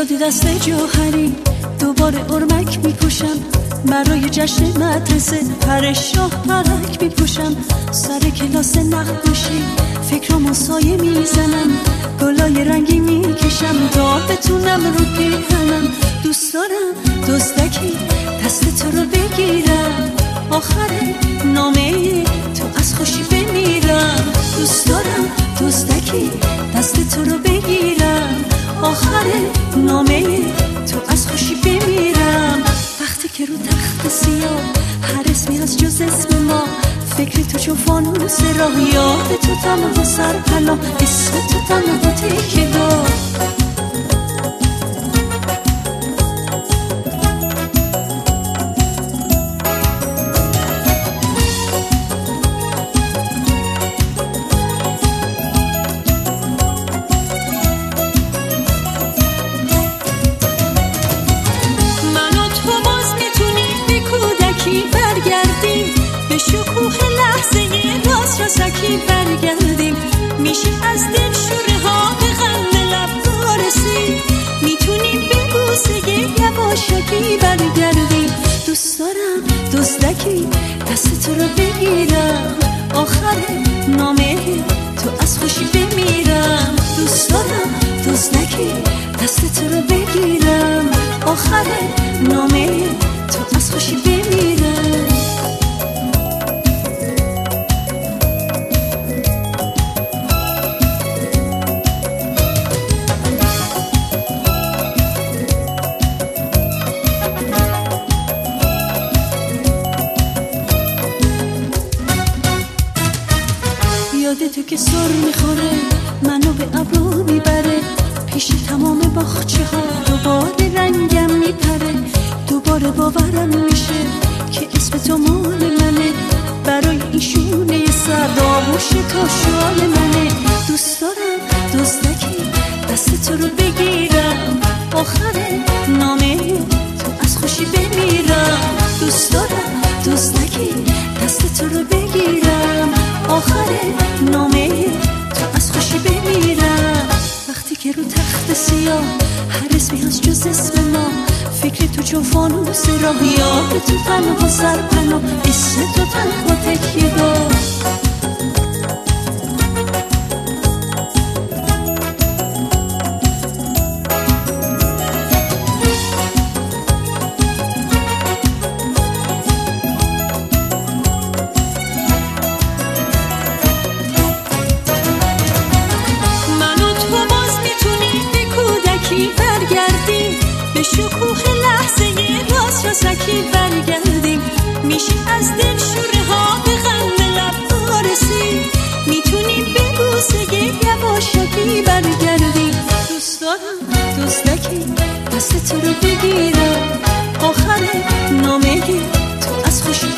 یاد دست جوهری دوباره ارمک میپوشم، برای جشن مدرسه پر شاه پرک میپوشم، سر کلاس نقاشی فکرامو سایه میزنم، گلای رنگی میکشم تا بتونم رو پیهنم. دوست دارم دزدکی دست تو رو بگیرم، آخر نامه تو از خوشی بمیرم. دوست دارم دزدکی دست تو رو بگیرم، آخر نامه تو از خوشی بمیرم. وقتی که رو تخت سیاه هر اسمی از جز اسم ما، فکر تو چون فانوس راه، یاد تو تنها سرپناه، اسم تو تنها تکیه‌گاه. راسکی برگردیم، میشه از دل شوره ها به غم لب برسیم، میتونیم به بوسه یواشکی برگردیم. دوست دارم دزدکی دست تو رو بگیرم، آخر نامه تو از خوشی بمیرم. دوست دارم دزدکی دست تو رو بگیرم، آخر نامه تو از خوشی بمیرم. یاد تو که سر میخوره منو به ابرو میبره، پیش تمام باغچه ها دوباره رنگم میپره، دوباره باورم میشه که اسم تو مال منه، برای این شونه سرد آغوش تو شال منه. دوست دارم دزدکی دست تو رو بگیرم، آخر نامه تو از خوشی بمیرم. دوست دارم دزدکی دست تو رو بگیرم، آخر نامه تو از خوشی بمیرم. وقتی که رو تخت سیاه هر اسمی از جز اسم ما، فکر تو چون فانوس راه، یاد تو تنها سرپناه، اسم تو تنها تکیه‌گاه. شکوه لحظه راسکی برگردیم، میشه از دل شوره ها به غم لب برسیم، میتونیم به بوسه یواشکی برگردیم. دوست دارم دزدکی دست تو رو بگیرم، آخر نامه تو از خوشی